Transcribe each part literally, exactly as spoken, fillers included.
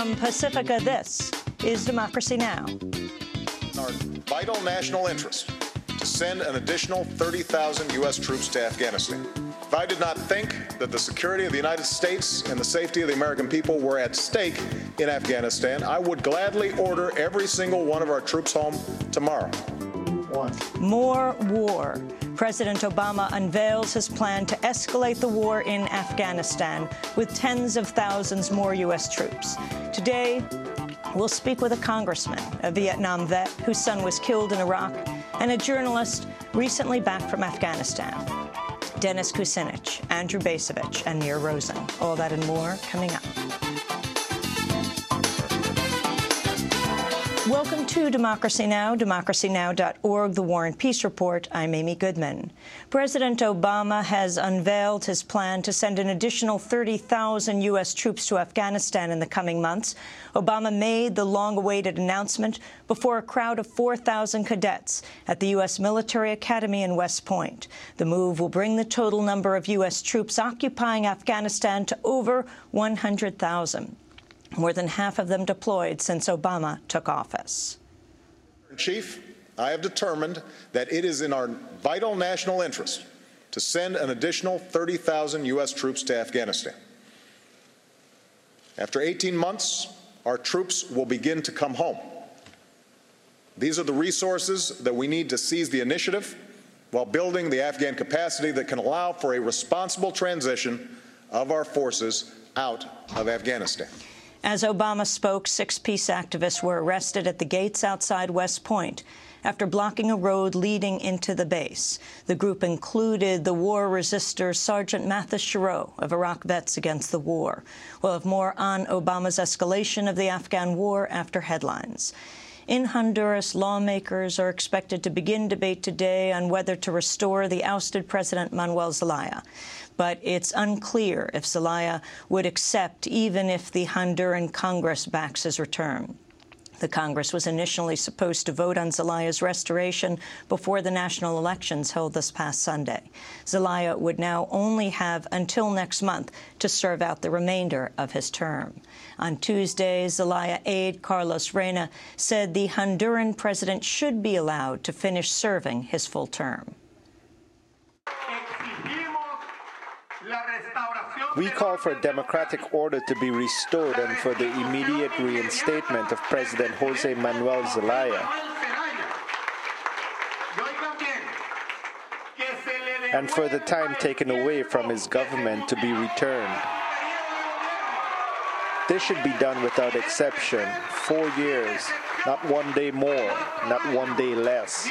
From Pacifica, this is Democracy Now! Our vital national interest to send an additional thirty thousand U S troops to Afghanistan. If I did not think that the security of the United States and the safety of the American people were at stake in Afghanistan, I would gladly order every single one of our troops home tomorrow. One. More war. President Obama unveils his plan to escalate the war in Afghanistan with tens of thousands more U S troops. Today, we'll speak with a congressman, a Vietnam vet whose son was killed in Iraq, and a journalist recently back from Afghanistan. Dennis Kucinich, Andrew Bacevich, and Nir Rosen. All that and more coming up. Welcome to Democracy Now!, democracy now dot org, The War and Peace Report. I'm Amy Goodman. President Obama has unveiled his plan to send an additional thirty thousand U S troops to Afghanistan in the coming months. Obama made the long-awaited announcement before a crowd of four thousand cadets at the U S Military Academy in West Point. The move will bring the total number of U S troops occupying Afghanistan to over one hundred thousand. More than half of them deployed since Obama took office. Chief, I have determined that it is in our vital national interest to send an additional thirty thousand U S troops to Afghanistan. After eighteen months, our troops will begin to come home. These are the resources that we need to seize the initiative while building the Afghan capacity that can allow for a responsible transition of our forces out of Afghanistan. As Obama spoke, six peace activists were arrested at the gates outside West Point after blocking a road leading into the base. The group included the war resister Sergeant Mathis Shiro of Iraq Vets Against the War. We'll have more on Obama's escalation of the Afghan war after headlines. In Honduras, lawmakers are expected to begin debate today on whether to restore the ousted President Manuel Zelaya. But it's unclear if Zelaya would accept even if the Honduran Congress backs his return. The Congress was initially supposed to vote on Zelaya's restoration before the national elections held this past Sunday. Zelaya would now only have until next month to serve out the remainder of his term. On Tuesday, Zelaya aide Carlos Reyna said the Honduran president should be allowed to finish serving his full term. We call for a democratic order to be restored and for the immediate reinstatement of President Jose Manuel Zelaya, and for the time taken away from his government to be returned. This should be done without exception. Four years, not one day more, not one day less.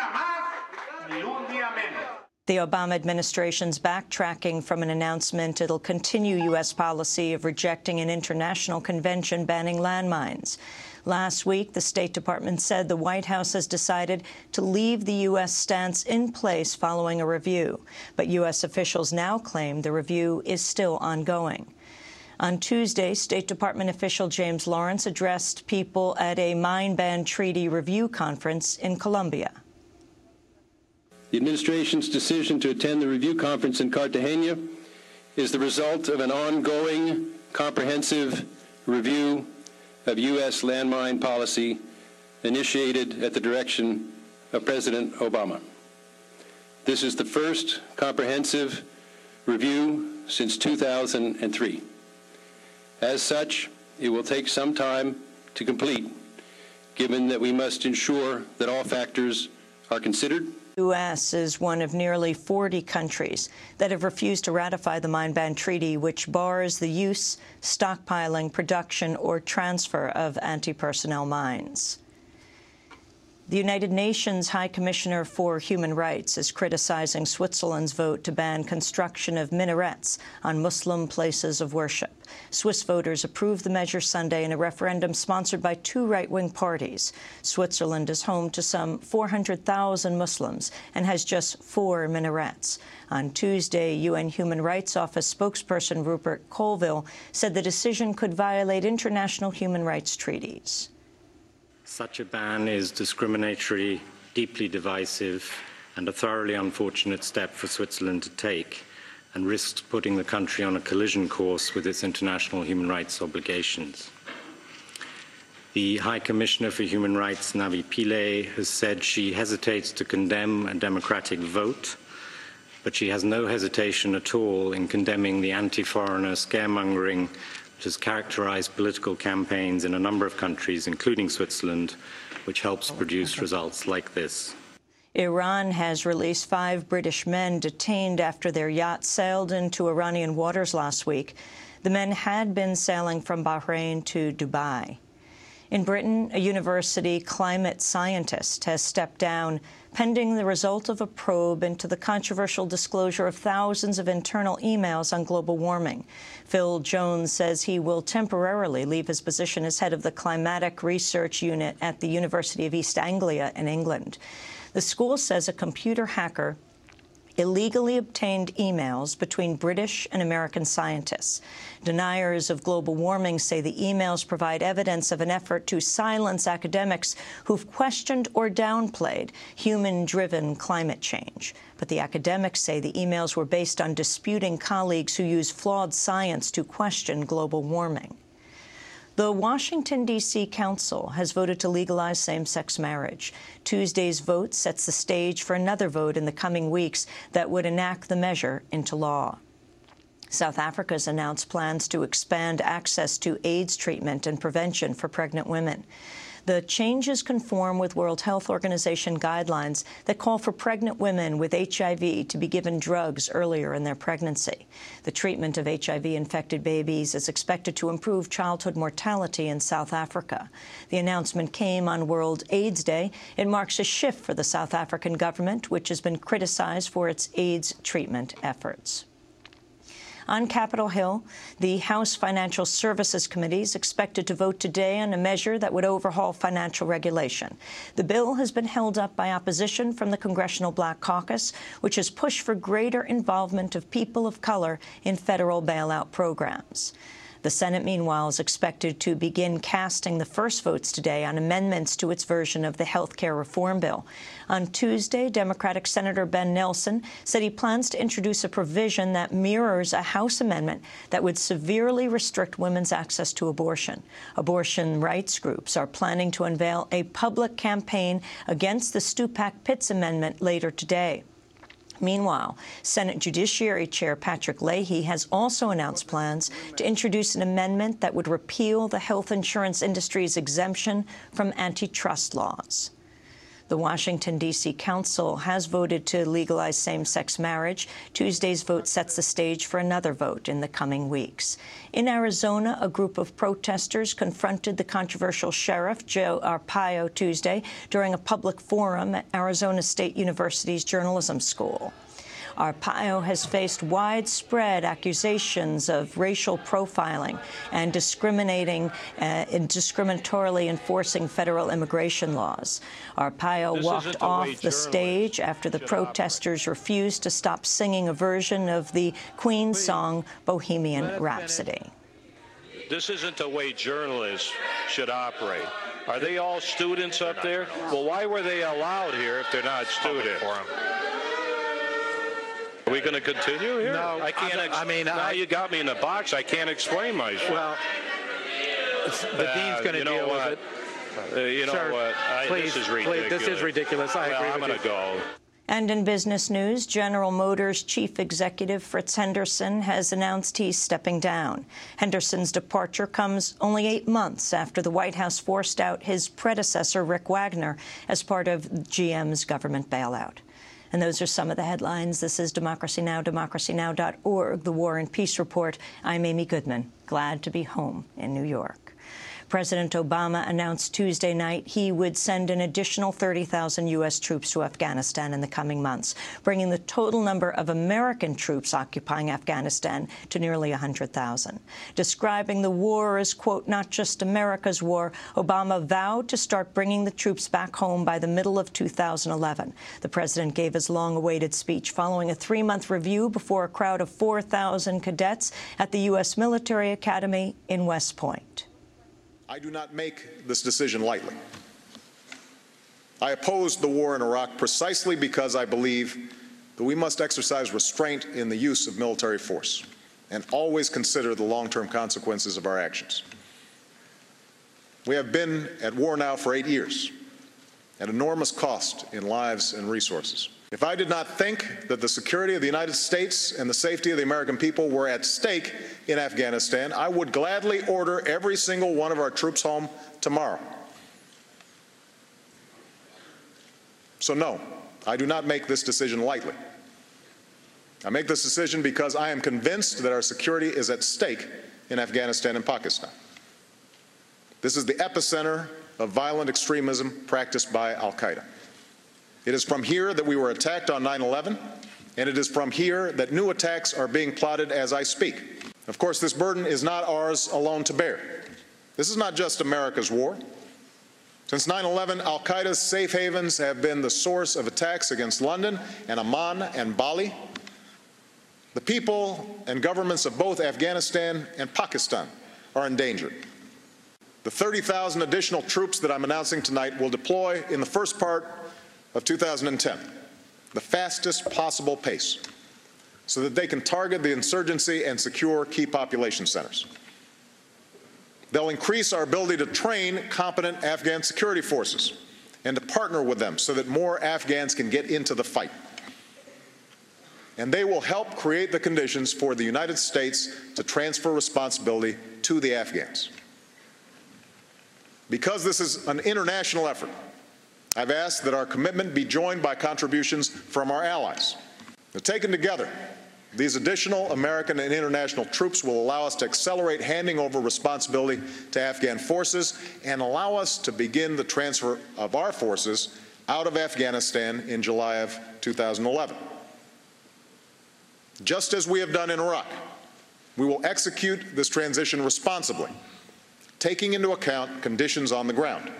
The Obama administration's backtracking from an announcement it'll continue U S policy of rejecting an international convention banning landmines. Last week, the State Department said the White House has decided to leave the U S stance in place following a review. But U S officials now claim the review is still ongoing. On Tuesday, State Department official James Lawrence addressed people at a mine ban treaty review conference in Colombia. The administration's decision to attend the review conference in Cartagena is the result of an ongoing, comprehensive review of U S landmine policy initiated at the direction of President Obama. This is the first comprehensive review since two thousand three. As such, it will take some time to complete, given that we must ensure that all factors are considered. The U S is one of nearly forty countries that have refused to ratify the Mine Ban Treaty, which bars the use, stockpiling, production, or transfer of anti-personnel mines. The United Nations High Commissioner for Human Rights is criticizing Switzerland's vote to ban construction of minarets on Muslim places of worship. Swiss voters approved the measure Sunday in a referendum sponsored by two right-wing parties. Switzerland is home to some four hundred thousand Muslims and has just four minarets. On Tuesday, U N Human Rights Office spokesperson Rupert Colville said the decision could violate international human rights treaties. Such a ban is discriminatory, deeply divisive, and a thoroughly unfortunate step for Switzerland to take, and risks putting the country on a collision course with its international human rights obligations. The High Commissioner for Human Rights, Navi Pillay, has said she hesitates to condemn a democratic vote, but she has no hesitation at all in condemning the anti-foreigner scaremongering which has characterized political campaigns in a number of countries, including Switzerland, which helps produce results like this. Iran has released five British men detained after their yacht sailed into Iranian waters last week. The men had been sailing from Bahrain to Dubai. In Britain, a university climate scientist has stepped down pending the result of a probe into the controversial disclosure of thousands of internal emails on global warming. Phil Jones says he will temporarily leave his position as head of the Climatic Research Unit at the University of East Anglia in England. The school says a computer hacker illegally obtained emails between British and American scientists. Deniers of global warming say the emails provide evidence of an effort to silence academics who've questioned or downplayed human-driven climate change. But the academics say the emails were based on disputing colleagues who use flawed science to question global warming. The Washington, D C Council has voted to legalize same-sex marriage. Tuesday's vote sets the stage for another vote in the coming weeks that would enact the measure into law. South Africa's announced plans to expand access to AIDS treatment and prevention for pregnant women. The changes conform with World Health Organization guidelines that call for pregnant women with H I V to be given drugs earlier in their pregnancy. The treatment of H I V-infected babies is expected to improve childhood mortality in South Africa. The announcement came on World AIDS Day. It marks a shift for the South African government, which has been criticized for its AIDS treatment efforts. On Capitol Hill, the House Financial Services Committee is expected to vote today on a measure that would overhaul financial regulation. The bill has been held up by opposition from the Congressional Black Caucus, which has pushed for greater involvement of people of color in federal bailout programs. The Senate, meanwhile, is expected to begin casting the first votes today on amendments to its version of the health care reform bill. On Tuesday, Democratic Senator Ben Nelson said he plans to introduce a provision that mirrors a House amendment that would severely restrict women's access to abortion. Abortion rights groups are planning to unveil a public campaign against the Stupak-Pitts amendment later today. Meanwhile, Senate Judiciary Chair Patrick Leahy has also announced plans to introduce an amendment that would repeal the health insurance industry's exemption from antitrust laws. The Washington, D C Council has voted to legalize same-sex marriage. Tuesday's vote sets the stage for another vote in the coming weeks. In Arizona, a group of protesters confronted the controversial sheriff, Joe Arpaio, Tuesday during a public forum at Arizona State University's journalism school. Arpaio has faced widespread accusations of racial profiling and discriminating uh, and discriminatorily enforcing federal immigration laws. Arpaio this walked off the stage after the prosters refused to stop singing a version of the Queen song Bohemian Rhapsody. This isn't the way journalists should operate. Are they all students up there? Well, why were they allowed here if they're not students? Are we going to continue here? No, I can't. I, I mean, now I, you got me in a box. I can't explain myself. Well, the uh, dean's going to deal what? with it. Uh, you know Sir, what? I, please, this is ridiculous. Please, this is ridiculous. I well, agree I'm with going to go. And in business news, General Motors chief executive Fritz Henderson has announced he's stepping down. Henderson's departure comes only eight months after the White House forced out his predecessor, Rick Wagner, as part of G M's government bailout. And those are some of the headlines. This is Democracy Now!, democracy now dot org, the War and Peace Report. I'm Amy Goodman, glad to be home in New York. President Obama announced Tuesday night he would send an additional thirty thousand U S troops to Afghanistan in the coming months, bringing the total number of American troops occupying Afghanistan to nearly one hundred thousand. Describing the war as, quote, not just America's war, Obama vowed to start bringing the troops back home by the middle of two thousand eleven. The president gave his long-awaited speech following a three-month review before a crowd of four thousand cadets at the U S Military Academy in West Point. I do not make this decision lightly. I opposed the war in Iraq precisely because I believe that we must exercise restraint in the use of military force and always consider the long-term consequences of our actions. We have been at war now for eight years, at enormous cost in lives and resources. If I did not think that the security of the United States and the safety of the American people were at stake in Afghanistan, I would gladly order every single one of our troops home tomorrow. So no, I do not make this decision lightly. I make this decision because I am convinced that our security is at stake in Afghanistan and Pakistan. This is the epicenter of violent extremism practiced by al-Qaeda. It is from here that we were attacked on nine eleven, and it is from here that new attacks are being plotted as I speak. Of course, this burden is not ours alone to bear. This is not just America's war. Since nine eleven, al-Qaeda's safe havens have been the source of attacks against London and Amman and Bali. The people and governments of both Afghanistan and Pakistan are endangered. The thirty thousand additional troops that I'm announcing tonight will deploy in the first part of two thousand ten, the fastest possible pace, so that they can target the insurgency and secure key population centers. They'll increase our ability to train competent Afghan security forces and to partner with them so that more Afghans can get into the fight. And they will help create the conditions for the United States to transfer responsibility to the Afghans. Because this is an international effort, I've asked that our commitment be joined by contributions from our allies. Now, taken together, these additional American and international troops will allow us to accelerate handing over responsibility to Afghan forces and allow us to begin the transfer of our forces out of Afghanistan in July of two thousand eleven. Just as we have done in Iraq, we will execute this transition responsibly, taking into account conditions on the ground.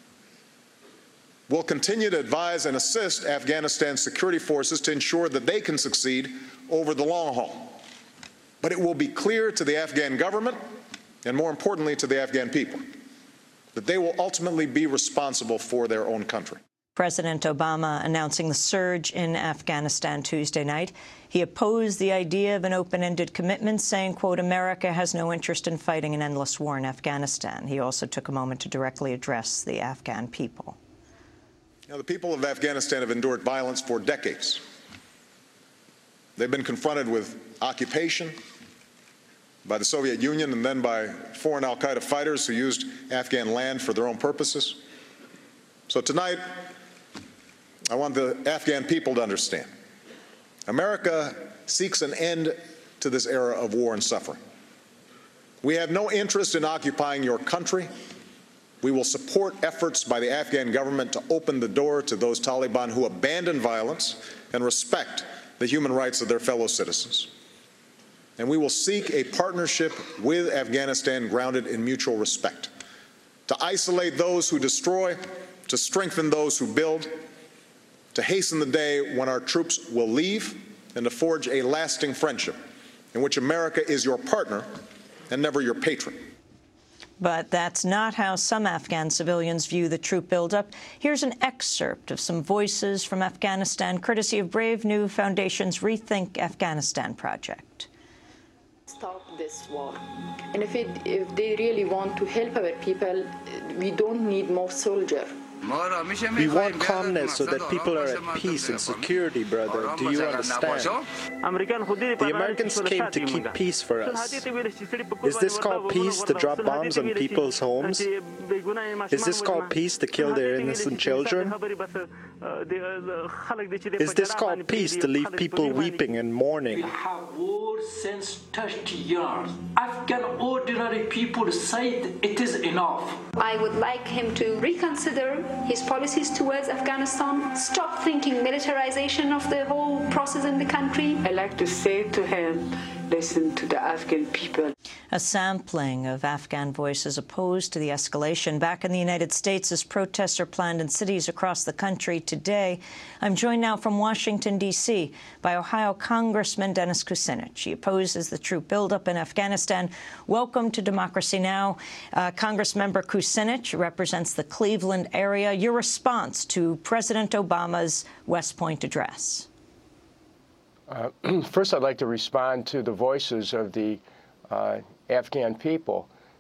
We'll continue to advise and assist Afghanistan's security forces to ensure that they can succeed over the long haul. But it will be clear to the Afghan government, and more importantly to the Afghan people, that they will ultimately be responsible for their own country. President Obama announcing the surge in Afghanistan Tuesday night. He opposed the idea of an open-ended commitment, saying, quote, America has no interest in fighting an endless war in Afghanistan. He also took a moment to directly address the Afghan people. Now, the people of Afghanistan have endured violence for decades. They've been confronted with occupation by the Soviet Union and then by foreign al-Qaeda fighters who used Afghan land for their own purposes. So tonight, I want the Afghan people to understand. America seeks an end to this era of war and suffering. We have no interest in occupying your country. We will support efforts by the Afghan government to open the door to those Taliban who abandon violence and respect the human rights of their fellow citizens. And we will seek a partnership with Afghanistan grounded in mutual respect, to isolate those who destroy, to strengthen those who build, to hasten the day when our troops will leave, and to forge a lasting friendship in which America is your partner and never your patron. But that's not how some Afghan civilians view the troop buildup. Here's an excerpt of some voices from Afghanistan, courtesy of Brave New Foundation's Rethink Afghanistan project. Stop this war. And if, it, if they really want to help our people, we don't need more soldiers. We want calmness so that people are at peace and security, brother. Do you understand? The Americans came to keep peace for us. Is this called peace to drop bombs on people's homes? Is this called peace to kill their innocent children? Is this called peace to leave people weeping and mourning? We have war since thirty years. Afghan ordinary people said it is enough. I would like him to reconsider his policies towards Afghanistan, stop thinking militarization of the whole process in the country. I like to say to him, listen to the Afghan people. A sampling of Afghan voices opposed to the escalation back in the United States as protests are planned in cities across the country today. I'm joined now from Washington, D C by Ohio Congressman Dennis Kucinich. He opposes the troop buildup in Afghanistan. Welcome to Democracy Now! Uh, Congressmember Kucinich represents the Cleveland area. Your response to President Obama's West Point address? Uh, first, I'd like to respond to the voices of the uh, Afghan people.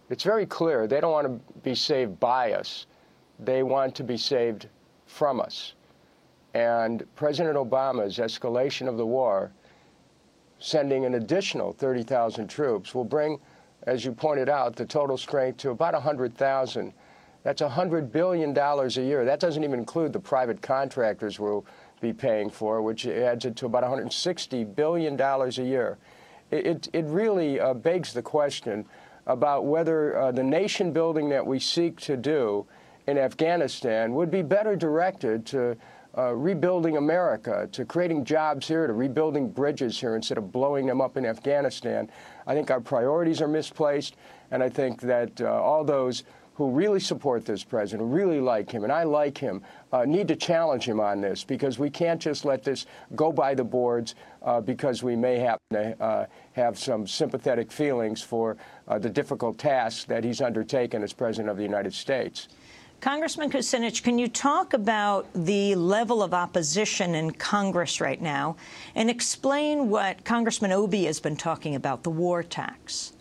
It's very clear. They don't want to be saved by us. They want to be saved from us. And President Obama's escalation of the war, sending an additional thirty thousand troops, will bring, as you pointed out, the total strength to about one hundred thousand. That's one hundred billion dollars a year. That doesn't even include the private contractors we'll be paying for, which adds it to about one hundred sixty billion dollars a year. It, it, it really uh, begs the question about whether uh, the nation building that we seek to do in Afghanistan would be better directed to uh, rebuilding America, to creating jobs here, to rebuilding bridges here instead of blowing them up in Afghanistan. I think our priorities are misplaced, and I think that uh, all those who really support this president, who really like him, and I like him, uh, need to challenge him on this, because we can't just let this go by the boards uh, because we may happen to uh, have some sympathetic feelings for uh, the difficult tasks that he's undertaken as President of the United States. Congressman Kucinich, can you talk about the level of opposition in Congress right now and explain what Congressman Obey has been talking about, the war tax?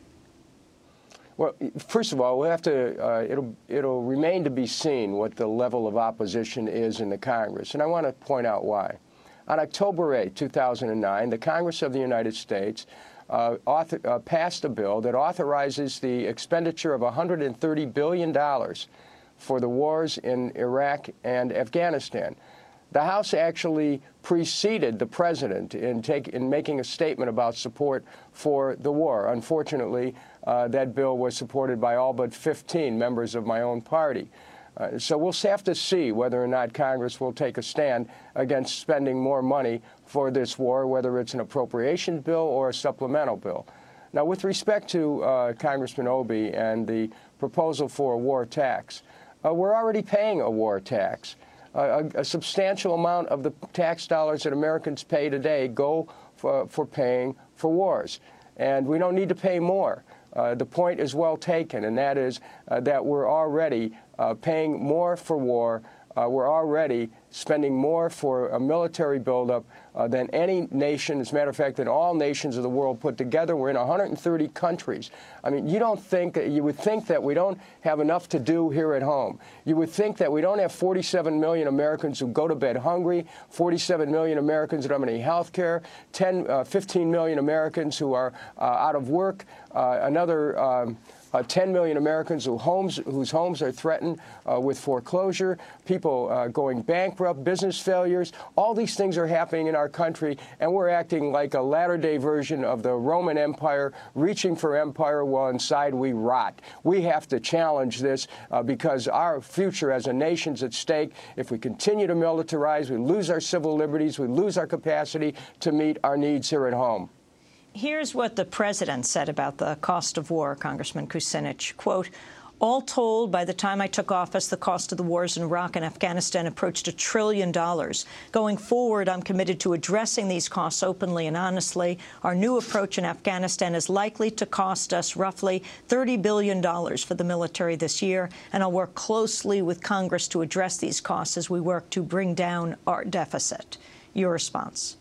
Well, first of all, we'll have to, uh, it'll, it'll remain to be seen what the level of opposition is in the Congress, and I want to point out why. On October eighth, two thousand nine, the Congress of the United States uh, author, uh, passed a bill that authorizes the expenditure of one hundred thirty billion dollars for the wars in Iraq and Afghanistan. The House actually preceded the president in, take, in making a statement about support for the war. Unfortunately, uh, that bill was supported by all but fifteen members of my own party. Uh, so we'll have to see whether or not Congress will take a stand against spending more money for this war, whether it's an appropriation bill or a supplemental bill. Now, with respect to uh, Congressman Obey and the proposal for a war tax, uh, we're already paying a war tax. Uh, a, a substantial amount of the tax dollars that Americans pay today go for, for paying for wars, and we don't need to pay more. Uh, the point is well taken, and that is uh, that we're already uh, paying more for war. Uh, we're already spending more for a military buildup uh, than any nation. As a matter of fact, than all nations of the world put together. We're in one hundred thirty countries. I mean, you don't think, you would think that we don't have enough to do here at home. You would think that we don't have forty-seven million Americans who go to bed hungry, forty-seven million Americans that don't have any health care, ten, uh, fifteen million Americans who are uh, out of work, uh, another um, Uh, ten million Americans who homes, whose homes are threatened uh, with foreclosure, people uh, going bankrupt, business failures. All these things are happening in our country, and we're acting like a latter-day version of the Roman Empire, reaching for empire while inside we rot. We have to challenge this uh, because our future as a nation's at stake. If we continue to militarize, we lose our civil liberties, we lose our capacity to meet our needs here at home. Here's what the president said about the cost of war, Congressman Kucinich. Quote, all told, by the time I took office, the cost of the wars in Iraq and Afghanistan approached a trillion dollars. Going forward, I'm committed to addressing these costs openly and honestly. Our new approach in Afghanistan is likely to cost us roughly thirty billion dollars for the military this year, and I'll work closely with Congress to address these costs as we work to bring down our deficit. Your response?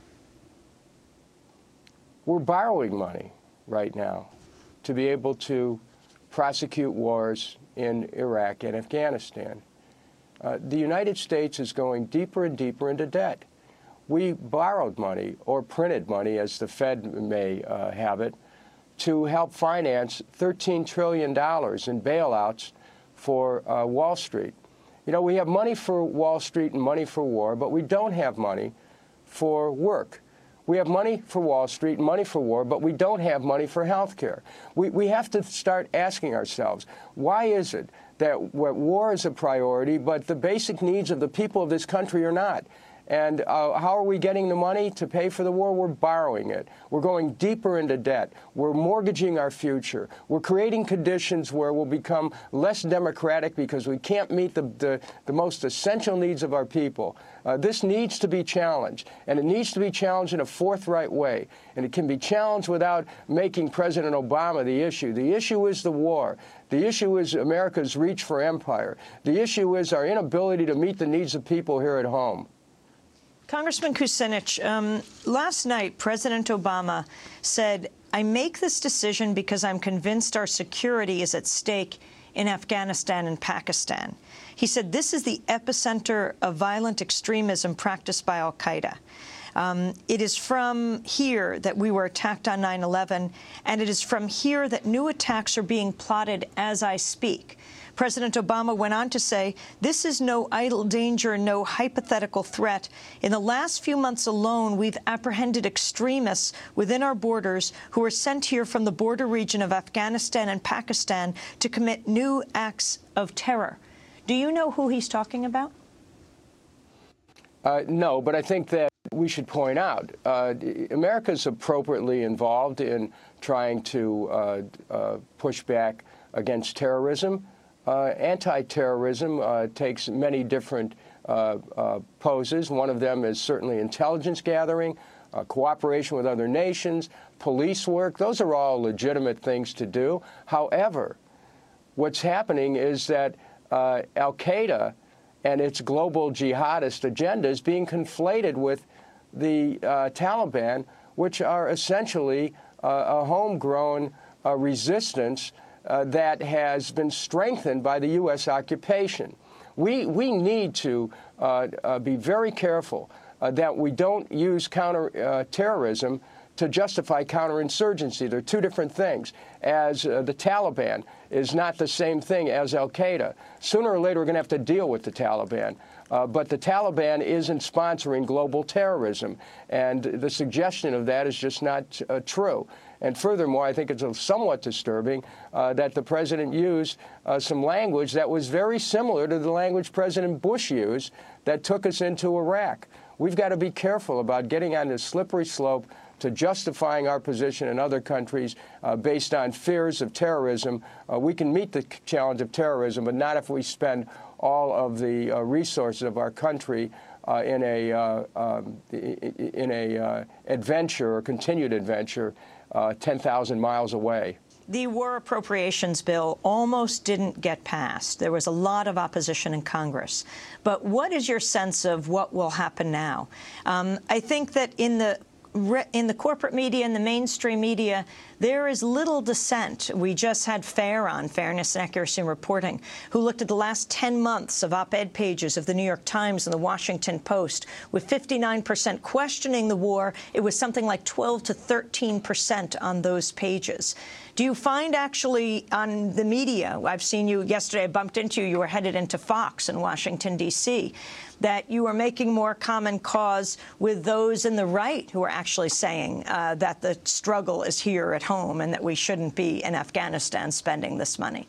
We're borrowing money right now to be able to prosecute wars in Iraq and Afghanistan. Uh, the United States is going deeper and deeper into debt. We borrowed money, or printed money, as the Fed may uh, have it, to help finance thirteen trillion dollars in bailouts for uh, Wall Street. You know, we have money for Wall Street and money for war, but we don't have money for work. We have money for Wall Street, money for war, but we don't have money for health care. We, we have to start asking ourselves, why is it that war is a priority, but the basic needs of the people of this country are not? And uh, how are we getting the money to pay for the war? We're borrowing it. We're going deeper into debt. We're mortgaging our future. We're creating conditions where we'll become less democratic because we can't meet the, the, the most essential needs of our people. Uh, this needs to be challenged, and it needs to be challenged in a forthright way. And it can be challenged without making President Obama the issue. The issue is the war. The issue is America's reach for empire. The issue is our inability to meet the needs of people here at home. Congressman Kucinich, um, last night, President Obama said, I make this decision because I'm convinced our security is at stake in Afghanistan and Pakistan. He said this is the epicenter of violent extremism practiced by al-Qaeda. Um, it is from here that we were attacked on nine eleven, and it is from here that new attacks are being plotted as I speak. President Obama went on to say, this is no idle danger, no hypothetical threat. In the last few months alone, we've apprehended extremists within our borders who were sent here from the border region of Afghanistan and Pakistan to commit new acts of terror. Do you know who he's talking about? Uh, no, but I think that we should point out uh, America is appropriately involved in trying to uh, uh, push back against terrorism. Uh, anti-terrorism uh, takes many different uh, uh, poses. One of them is certainly intelligence gathering, uh, cooperation with other nations, police work. Those are all legitimate things to do. However, what's happening is that uh, al-Qaeda and its global jihadist agenda is being conflated with the uh, Taliban, which are essentially uh, a homegrown uh, resistance Uh, that has been strengthened by the U S occupation. We, we need to uh, uh, be very careful uh, that we don't use counter-terrorism uh, to justify counterinsurgency. They're two different things, as uh, the Taliban is not the same thing as al-Qaeda. Sooner or later, we're going to have to deal with the Taliban. Uh, but the Taliban isn't sponsoring global terrorism, and the suggestion of that is just not uh, true. And furthermore, I think it's somewhat disturbing uh, that the president used uh, some language that was very similar to the language President Bush used that took us into Iraq. We've got to be careful about getting on this slippery slope to justifying our position in other countries uh, based on fears of terrorism. Uh, we can meet the challenge of terrorism, but not if we spend all of the uh, resources of our country uh, in a uh, um, in a uh, adventure or continued adventure uh, ten thousand miles away. The war appropriations bill almost didn't get passed. There was a lot of opposition in Congress. But what is your sense of what will happen now? Um, I think that in the in the corporate media and the mainstream media, there is little dissent. We just had FAIR on, Fairness and Accuracy in Reporting, who looked at the last ten months of op-ed pages of the New York Times and the Washington Post. With fifty-nine percent questioning the war, it was something like twelve to thirteen percent on those pages. Do you find actually on the media, I've seen you yesterday, I bumped into you, you were headed into Fox in Washington, D C, that you are making more common cause with those in the right who are actually saying uh, that the struggle is here at home and that we shouldn't be in Afghanistan spending this money?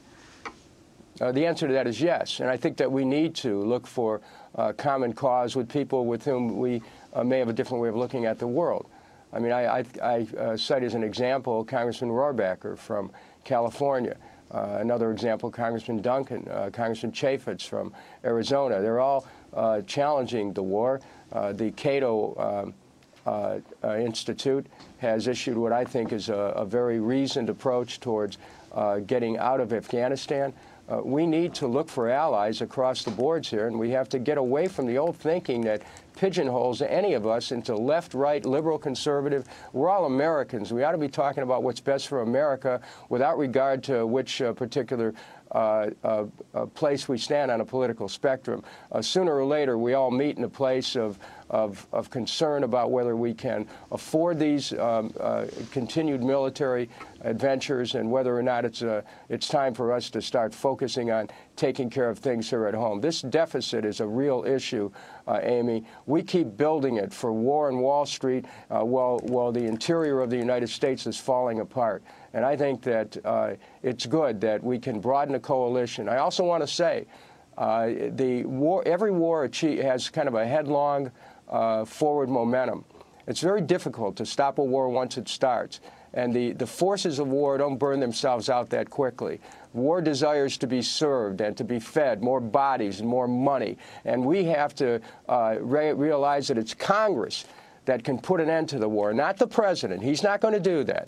Uh, the answer to that is yes. And I think that we need to look for uh, common cause with people with whom we uh, may have a different way of looking at the world. I mean, I, I, I uh, cite as an example Congressman Rohrabacher from California. Uh, another example, Congressman Duncan, uh, Congressman Chaffetz from Arizona. They're all uh, challenging the war. Uh, the Cato uh, uh, uh, Institute has issued what I think is a, a very reasoned approach towards uh, getting out of Afghanistan. Uh, we need to look for allies across the boards here, and we have to get away from the old thinking that pigeonholes any of us into left, right, liberal, conservative. We're all Americans. We ought to be talking about what's best for America without regard to which uh, particular uh, uh, uh, place we stand on a political spectrum. Uh, sooner or later, we all meet in a place of, of, of concern about whether we can afford these um, uh, continued military adventures and whether or not it's, uh, it's time for us to start focusing on taking care of things here at home. This deficit is a real issue, uh, Amy. We keep building it for war on Wall Street uh, while, while the interior of the United States is falling apart. And I think that uh, it's good that we can broaden a coalition. I also want to say uh, the war, every war achieve, has kind of a headlong uh, forward momentum. It's very difficult to stop a war once it starts. And the, the forces of war don't burn themselves out that quickly. War desires to be served and to be fed, more bodies and more money. And we have to uh, re realize that it's Congress that can put an end to the war, not the president. He's not going to do that.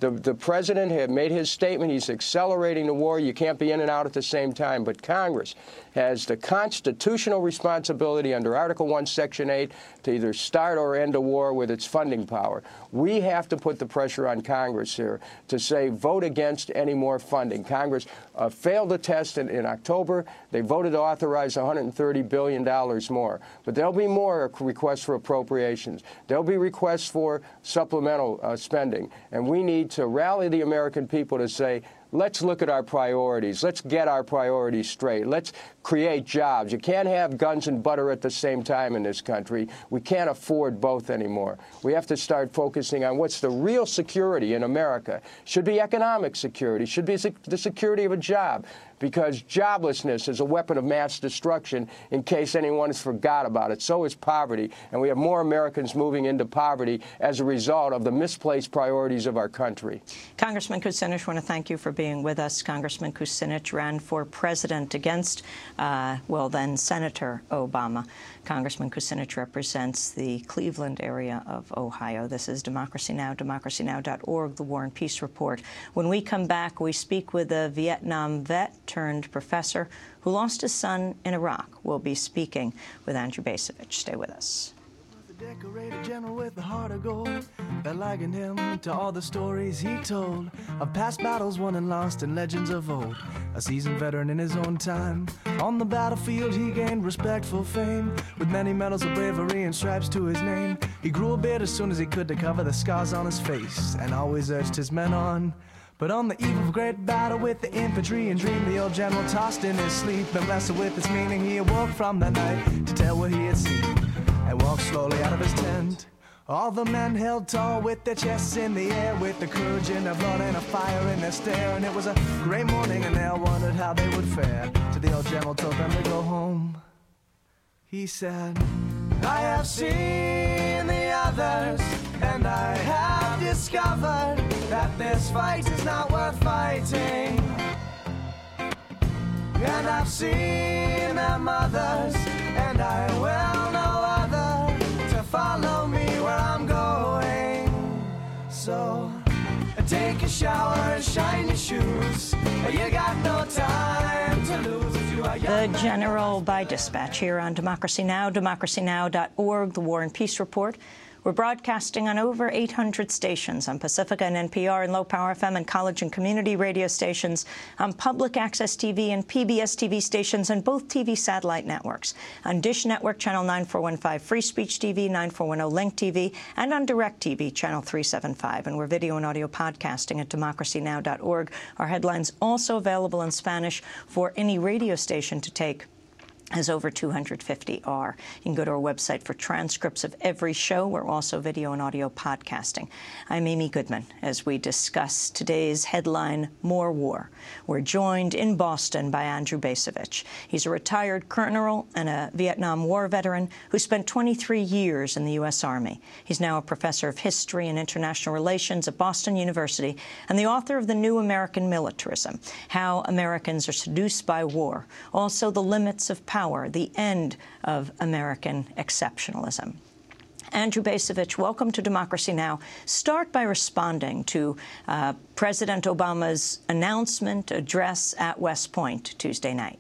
The, the president had made his statement. He's accelerating the war. You can't be in and out at the same time. But Congress has the constitutional responsibility under Article one, Section eight to either start or end a war with its funding power. We have to put the pressure on Congress here to say vote against any more funding. Congress uh, failed the test in, in October. They voted to authorize one hundred thirty billion dollars more. But there'll be more requests for appropriations. There'll be requests for supplemental uh, spending. And we need to rally the American people to say, let's look at our priorities. Let's get our priorities straight. Let's create jobs. You can't have guns and butter at the same time in this country. We can't afford both anymore. We have to start focusing on what's the real security in America. Should be economic security. Should be the security of a job. Because joblessness is a weapon of mass destruction in case anyone has forgot about it. So is poverty. And we have more Americans moving into poverty as a result of the misplaced priorities of our country. Congressman Kucinich, I want to thank you for being with us. Congressman Kucinich ran for president against, uh, well, then Senator Obama. Congressman Kucinich represents the Cleveland area of Ohio. This is Democracy Now!, democracy now dot org, the War and Peace Report. When we come back, we speak with a Vietnam vet turned professor who lost his son in Iraq. We'll be speaking with Andrew Bacevich. Stay with us. The decorated general with the heart of gold that likened him to all the stories he told of past battles won and lost and legends of old. A seasoned veteran in his own time. On the battlefield he gained respectful fame with many medals of bravery and stripes to his name. He grew a beard as soon as he could to cover the scars on his face and always urged his men on. But on the eve of a great battle with the infantry and dream, the old general tossed in his sleep and wrestled with its meaning. He awoke from the night to tell what he had seen and walked slowly out of his tent. All the men held tall with their chests in the air, with the courage in their blood and a fire in their stare. And it was a great morning and they all wondered how they would fare till the old general told them to go home. He said, I have seen the others and I have discovered that this fight is not worth fighting. And I've seen their mothers and I will know other to follow me where I'm going. So take a shower and shine your shoes. You got no time to lose. The General by Dispatch here on Democracy Now!, democracy now dot org, the War and Peace Report. We're broadcasting on over eight hundred stations on Pacifica and N P R and low-power F M and college and community radio stations, on public access T V and P B S T V stations and both T V satellite networks, on Dish Network Channel nine four one five Free Speech T V, nine four one zero Link T V, and on DirecTV Channel three seventy-five. And we're video and audio podcasting at democracy now dot org. Our headlines also available in Spanish for any radio station to take, as over two hundred fifty are. You can go to our website for transcripts of every show. We're also video and audio podcasting. I'm Amy Goodman as we discuss today's headline, More War. We're joined in Boston by Andrew Bacevich. He's a retired colonel and a Vietnam War veteran who spent twenty-three years in the U S Army. He's now a professor of history and international relations at Boston University and the author of The New American Militarism, How Americans Are Seduced by War, also The Limits of Power, the End of American Exceptionalism. Andrew Bacevich, welcome to Democracy Now! Start by responding to uh, President Obama's announcement address at West Point Tuesday night.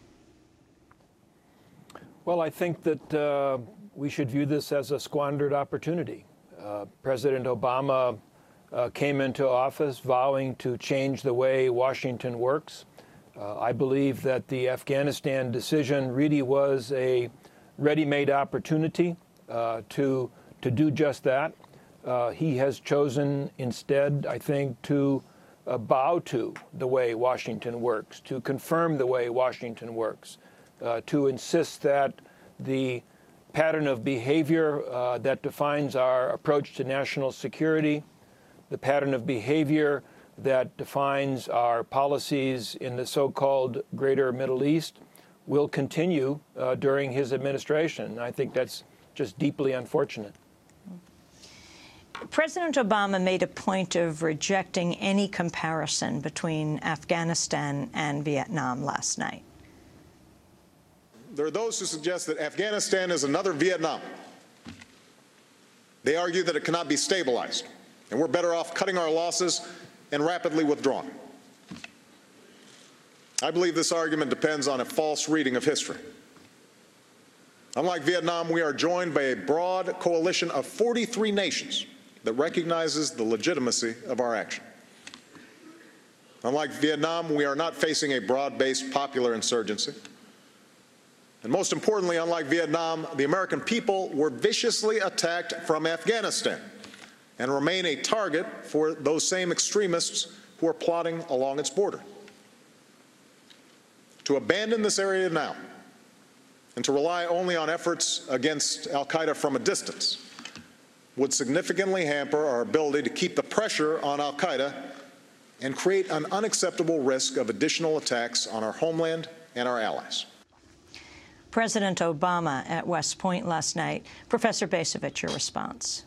Well, I think that uh, we should view this as a squandered opportunity. Uh, President Obama uh, came into office vowing to change the way Washington works. Uh, I believe that the Afghanistan decision really was a ready-made opportunity uh, to to do just that. Uh, he has chosen instead, I think, to uh, bow to the way Washington works, to confirm the way Washington works, uh, to insist that the pattern of behavior uh, that defines our approach to national security, the pattern of behavior that defines our policies in the so-called Greater Middle East will continue uh, during his administration. I think that's just deeply unfortunate. President Obama made a point of rejecting any comparison between Afghanistan and Vietnam last night. There are those who suggest that Afghanistan is another Vietnam. They argue that it cannot be stabilized. and we're better off cutting our losses and rapidly withdrawing. I believe this argument depends on a false reading of history. Unlike Vietnam, we are joined by a broad coalition of forty-three nations that recognizes the legitimacy of our action. Unlike Vietnam, we are not facing a broad-based popular insurgency. And most importantly, unlike Vietnam, the American people were viciously attacked from Afghanistan and remain a target for those same extremists who are plotting along its border. To abandon this area now and to rely only on efforts against al-Qaeda from a distance would significantly hamper our ability to keep the pressure on al-Qaeda and create an unacceptable risk of additional attacks on our homeland and our allies. President Obama at West Point last night. Professor Bacevich, your response.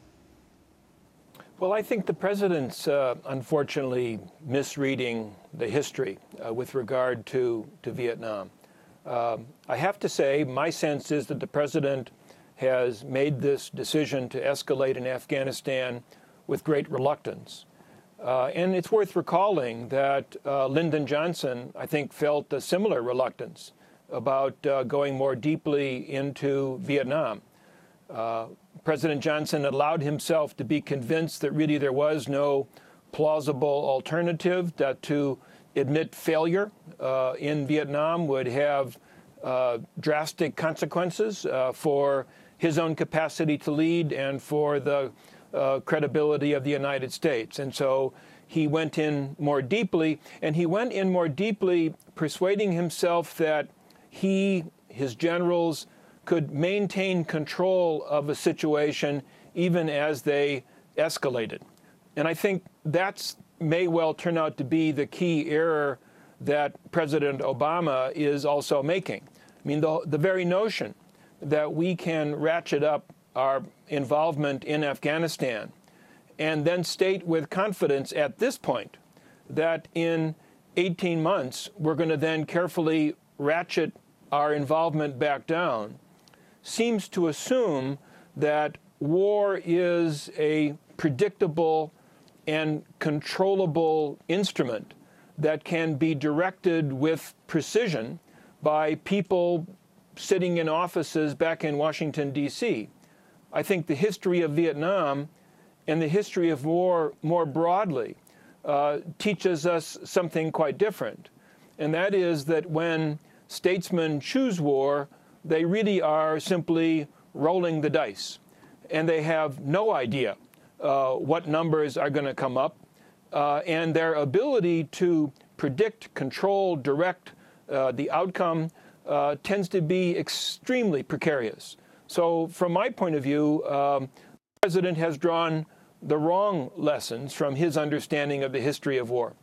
Well, I think the president's uh, unfortunately misreading the history uh, with regard to, to Vietnam. Uh, I have to say, my sense is that the president has made this decision to escalate in Afghanistan with great reluctance. Uh, and it's worth recalling that uh, Lyndon Johnson, I think, felt a similar reluctance about uh, going more deeply into Vietnam. Uh, President Johnson allowed himself to be convinced that really there was no plausible alternative, that to admit failure uh, in Vietnam would have uh, drastic consequences uh, for his own capacity to lead and for the uh, credibility of the United States. And so he went in more deeply, and he went in more deeply persuading himself that he, his generals, could maintain control of a situation even as they escalated. And I think that's may well turn out to be the key error that President Obama is also making. I mean, the, the very notion that we can ratchet up our involvement in Afghanistan and then state with confidence at this point that in eighteen months we're going to then carefully ratchet our involvement back down seems to assume that war is a predictable and controllable instrument that can be directed with precision by people sitting in offices back in Washington, D C I think the history of Vietnam and the history of war more broadly uh, teaches us something quite different. And that is that when statesmen choose war, they really are simply rolling the dice. And they have no idea uh, what numbers are going to come up. Uh, and their ability to predict, control, direct uh, the outcome uh, tends to be extremely precarious. So from my point of view, um, the president has drawn the wrong lessons from his understanding of the history of war.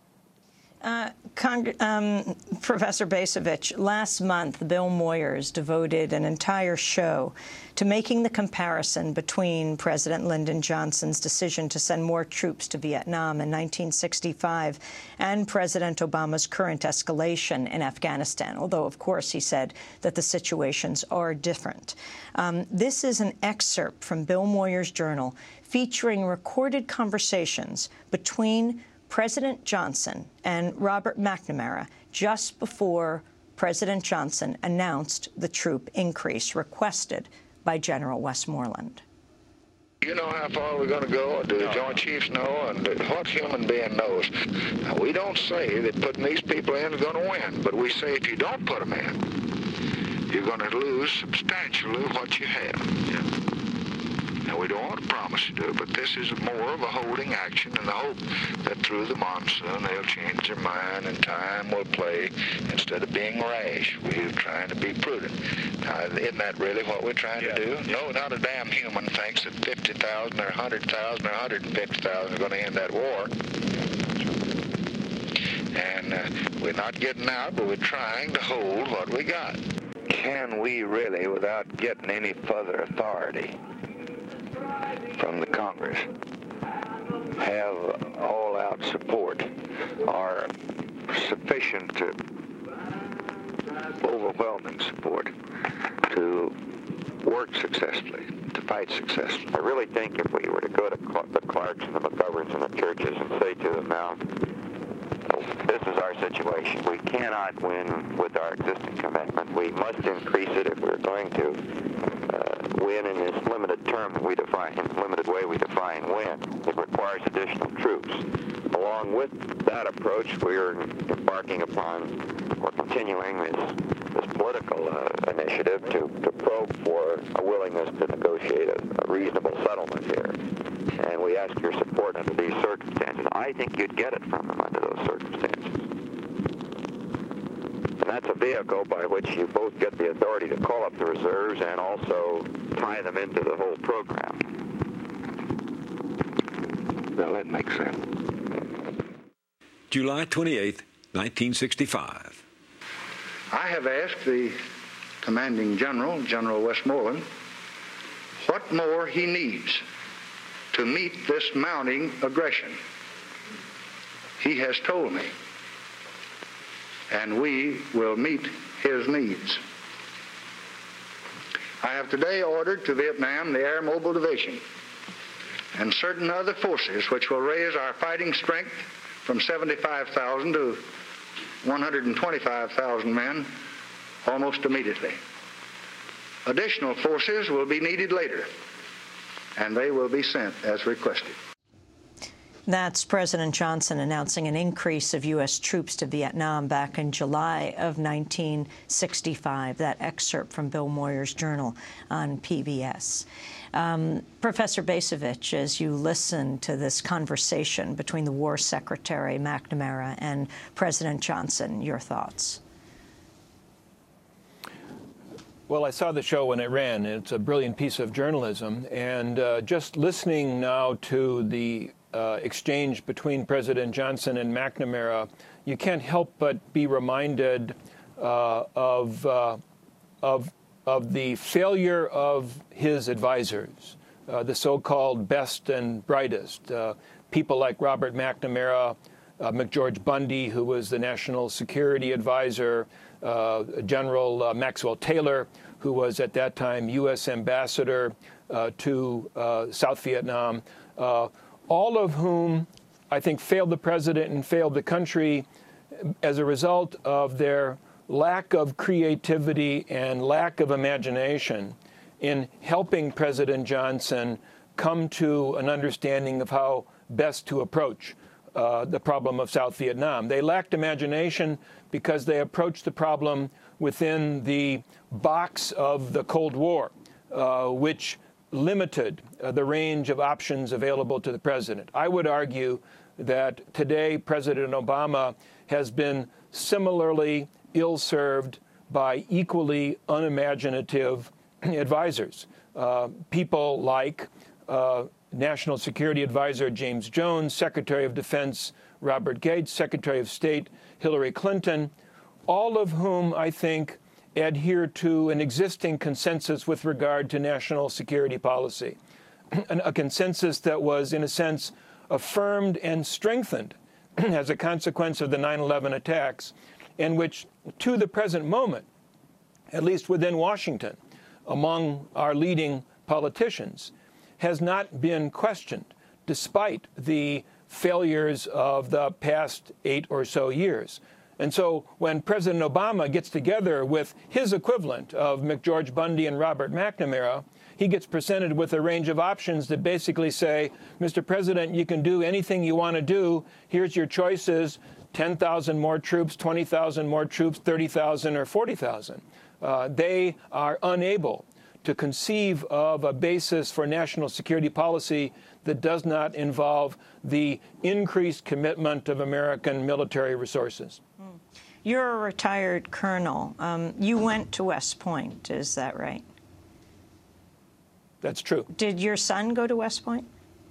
Uh, Cong um, Professor Bacevich, last month, Bill Moyers devoted an entire show to making the comparison between President Lyndon Johnson's decision to send more troops to Vietnam in nineteen sixty-five and President Obama's current escalation in Afghanistan, although, of course, he said that the situations are different. Um, this is an excerpt from Bill Moyers' journal featuring recorded conversations between President Johnson and Robert McNamara just before President Johnson announced the troop increase requested by General Westmoreland. You know how far we're going to go, and do the Joint Chiefs know, and what human being knows? Now, we don't say that putting these people in is going to win, but we say if you don't put them in, you're going to lose substantially what you have. Yeah. Now, we don't want to promise to do it, but this is more of a holding action in the hope that through the monsoon they'll change their mind and time will play instead of being rash. We're trying to be prudent. Now, isn't that really what we're trying yeah. to do? Yeah. No, not a damn human thinks that fifty thousand or one hundred thousand or one hundred fifty thousand are going to end that war. And uh, we're not getting out, but we're trying to hold what we got. Can we really, without getting any further authority from the Congress, have all-out support or sufficient to overwhelming support to work successfully, to fight successfully. I really think if we were to go to the Clarks and the McGoverns and the churches and say to them now, this is our situation. We cannot win with our existing commitment. We must increase it if we're going to uh, win in this limited term that we define, in the limited way we define win. It requires additional troops. Along with that approach, we are embarking upon, or continuing this, this political uh, initiative to, to probe for a willingness to negotiate a, a reasonable settlement here. And we ask your support under these circumstances. I think you'd get it from them under those circumstances. And that's a vehicle by which you both get the authority to call up the reserves and also tie them into the whole program. Now that makes sense. July twenty-eighth, nineteen sixty-five. I have asked the commanding general, General Westmoreland, what more he needs to meet this mounting aggression. He has told me, and we will meet his needs. I have today ordered to Vietnam the Air Mobile Division and certain other forces which will raise our fighting strength from seventy-five thousand to one hundred twenty-five thousand men almost immediately. Additional forces will be needed later, and they will be sent as requested. That's President Johnson announcing an increase of U S troops to Vietnam back in July of nineteen sixty-five. That excerpt from Bill Moyer's journal on P B S. Um, Professor Bacevich, as you listen to this conversation between the War Secretary McNamara and President Johnson, your thoughts? Well, I saw the show when it ran. It's a brilliant piece of journalism. And uh, just listening now to the uh, exchange between President Johnson and McNamara, you can't help but be reminded uh, of, uh, of, of the failure of his advisors, uh, the so-called best and brightest, uh, people like Robert McNamara, uh, McGeorge Bundy, who was the national security advisor, Uh, General uh, Maxwell Taylor, who was at that time U S ambassador uh, to uh, South Vietnam, uh, all of whom I think failed the president and failed the country as a result of their lack of creativity and lack of imagination in helping President Johnson come to an understanding of how best to approach uh, the problem of South Vietnam. They lacked imagination because they approached the problem within the box of the Cold War, uh, which limited uh, the range of options available to the president. I would argue that today President Obama has been similarly ill-served by equally unimaginative advisors. Uh, people like uh, National Security Advisor James Jones, Secretary of Defense Robert Gates, Secretary of State Hillary Clinton, all of whom I think adhere to an existing consensus with regard to national security policy, a consensus that was, in a sense, affirmed and strengthened as a consequence of the nine eleven attacks, and which, to the present moment, at least within Washington, among our leading politicians, has not been questioned, despite the failures of the past eight or so years. And so when President Obama gets together with his equivalent of McGeorge Bundy and Robert McNamara, he gets presented with a range of options that basically say, Mister President, you can do anything you want to do. Here's your choices, ten thousand more troops, twenty thousand more troops, thirty thousand or forty thousand. Uh, they are unable to conceive of a basis for national security policy that does not involve the increased commitment of American military resources. You're a retired colonel. Um, you went to West Point, is that right? That's true. Did your son go to West Point?